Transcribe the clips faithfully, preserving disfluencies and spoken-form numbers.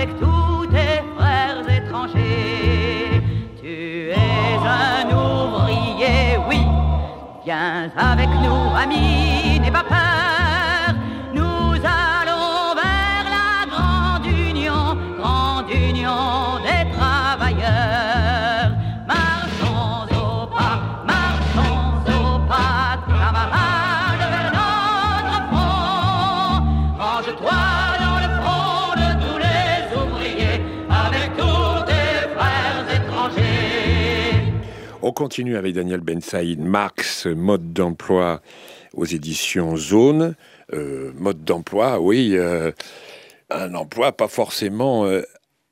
avec tous tes frères étrangers. Tu es un ouvrier, oui. Viens avec nous, amis, n'aie pas peur. Nous allons vers la grande union, grande union des travailleurs. Marchons au pas, marchons au pas, camarades, vers notre front. Range-toi dans le front de tous les ouvriers, avec tous tes frères étrangers. On continue avec Daniel Ben Saïd, Marx, mode d'emploi aux éditions Zone. Euh, mode d'emploi, oui, euh, un emploi pas forcément euh,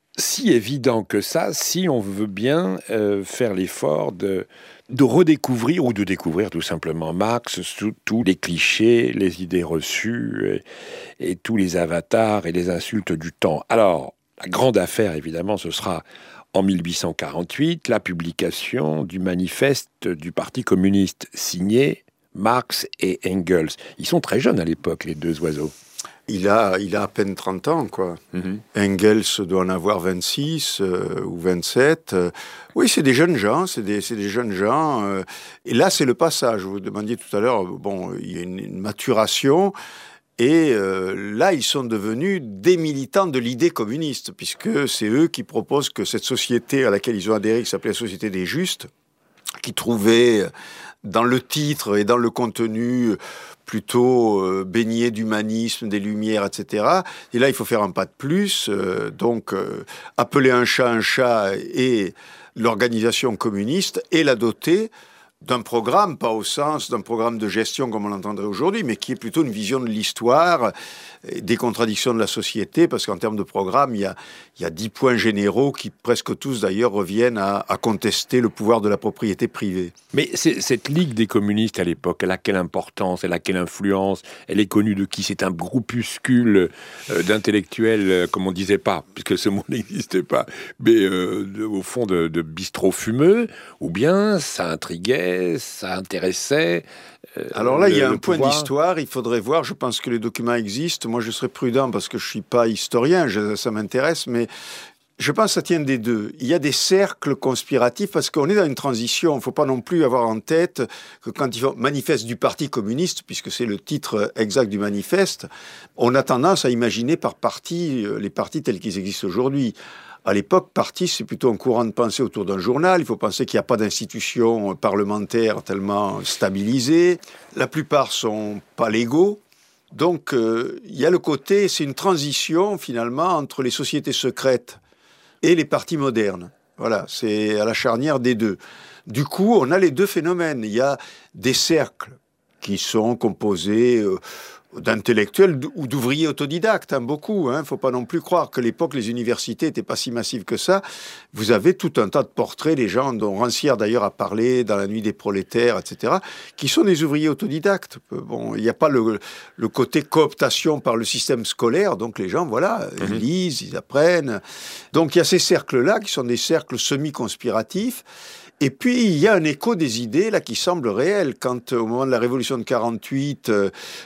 si évident que ça, si on veut bien euh, faire l'effort de, de redécouvrir ou de découvrir tout simplement Marx sous tous les clichés, les idées reçues et, et tous les avatars et les insultes du temps. Alors, la grande affaire, évidemment, ce sera en mille huit cent quarante-huit, la publication du manifeste du Parti communiste, signé Marx et Engels. Ils sont très jeunes à l'époque, les deux oiseaux. Il a, il a à peine trente ans, quoi. Mm-hmm. Engels doit en avoir vingt-six euh, ou vingt-sept. Euh, oui, c'est des jeunes gens, c'est des, c'est des jeunes gens. Euh, et là, c'est le passage. Vous demandiez tout à l'heure, bon, il y a une, une maturation. Et euh, là, ils sont devenus des militants de l'idée communiste, puisque c'est eux qui proposent que cette société à laquelle ils ont adhéré, qui s'appelait la Société des Justes, qui trouvait dans le titre et dans le contenu plutôt euh, baigné d'humanisme, des Lumières, et cetera. Et là, il faut faire un pas de plus. Euh, donc, euh, appeler un chat un chat et l'organisation communiste et la doter d'un programme, pas au sens d'un programme de gestion comme on l'entendrait aujourd'hui, mais qui est plutôt une vision de l'histoire, des contradictions de la société, parce qu'en termes de programme, il y a, il y a dix points généraux qui, presque tous d'ailleurs, reviennent à, à contester le pouvoir de la propriété privée. Mais c'est, cette Ligue des communistes à l'époque, elle a quelle importance, elle a quelle influence? Elle est connue de qui? C'est un groupuscule euh, d'intellectuels, euh, comme on disait pas, puisque ce mot n'existait pas, mais euh, de, au fond de, de bistrots fumeux, ou bien ça intriguait, ça intéressait. Euh, Alors là, le, il y a un point pouvoir. d'histoire, il faudrait voir, je pense que les documents existent. Moi, je serais prudent parce que je ne suis pas historien, je, ça m'intéresse, mais je pense que ça tient des deux. Il y a des cercles conspiratifs parce qu'on est dans une transition. Il ne faut pas non plus avoir en tête que quand il faut manifeste du Parti communiste, puisque c'est le titre exact du manifeste, on a tendance à imaginer par parti les partis tels qu'ils existent aujourd'hui. À l'époque, parti, c'est plutôt un courant de pensée autour d'un journal. Il faut penser qu'il n'y a pas d'institution parlementaire tellement stabilisée. La plupart sont pas légaux. Donc, euh, il y a le côté, c'est une transition finalement entre les sociétés secrètes et les partis modernes. Voilà, c'est à la charnière des deux. Du coup, on a les deux phénomènes. Il y a des cercles qui sont composés euh, d'intellectuels ou d'ouvriers autodidactes, hein, beaucoup. Il hein. ne faut pas non plus croire que l'époque, les universités n'étaient pas si massives que ça. Vous avez tout un tas de portraits, des gens dont Rancière d'ailleurs a parlé dans La Nuit des prolétaires, et cetera, qui sont des ouvriers autodidactes. Bon, il n'y a pas le, le côté cooptation par le système scolaire, donc les gens, voilà, mmh. ils lisent, ils apprennent. Donc il y a ces cercles-là qui sont des cercles semi-conspiratifs. Et puis, il y a un écho des idées là qui semble réel. Quand, au moment de la Révolution de quarante-huit, euh,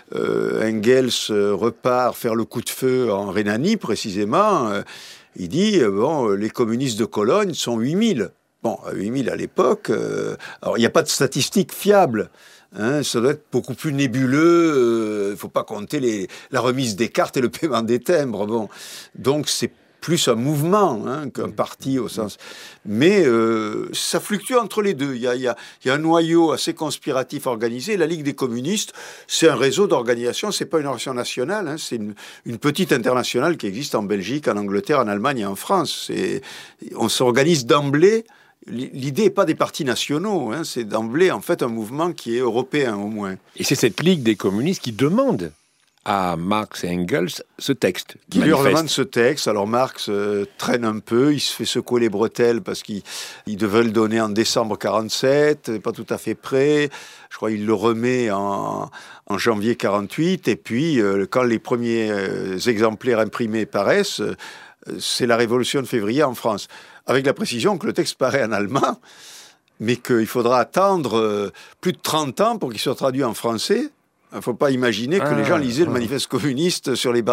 Engels euh, repart faire le coup de feu en Rhénanie, précisément, euh, il dit euh, bon, les communistes de Cologne sont huit mille. Bon, huit mille à l'époque, euh, alors il n'y a pas de statistiques fiables. Hein, ça doit être beaucoup plus nébuleux. Il euh, ne faut pas compter les, la remise des cartes et le paiement des timbres. Bon, donc c'est plus un mouvement hein, qu'un parti au sens... Mais euh, ça fluctue entre les deux. Il y a, il y a, il y a un noyau assez conspiratif organisé. La Ligue des communistes, c'est un réseau d'organisations. C'est pas une organisation nationale. Hein, c'est une, une petite internationale qui existe en Belgique, en Angleterre, en Allemagne et en France. C'est, on s'organise d'emblée. L'idée n'est pas des partis nationaux. Hein, c'est d'emblée, en fait, un mouvement qui est européen, au moins. Et c'est cette Ligue des communistes qui demande à Marx et Engels ce texte. Qui lui demande ce texte. Alors Marx euh, traîne un peu, il se fait secouer les bretelles parce qu'il il devait le donner en décembre quarante-sept, pas tout à fait prêt. Je crois qu'il le remet en, en janvier quarante-huit. Et puis, euh, quand les premiers euh, exemplaires imprimés paraissent, euh, c'est la Révolution de février en France. Avec la précision que le texte paraît en allemand, mais qu'il faudra attendre euh, plus de trente ans pour qu'il soit traduit en français. Il ne faut pas imaginer que ah, les gens lisaient ah. le manifeste communiste sur les barricades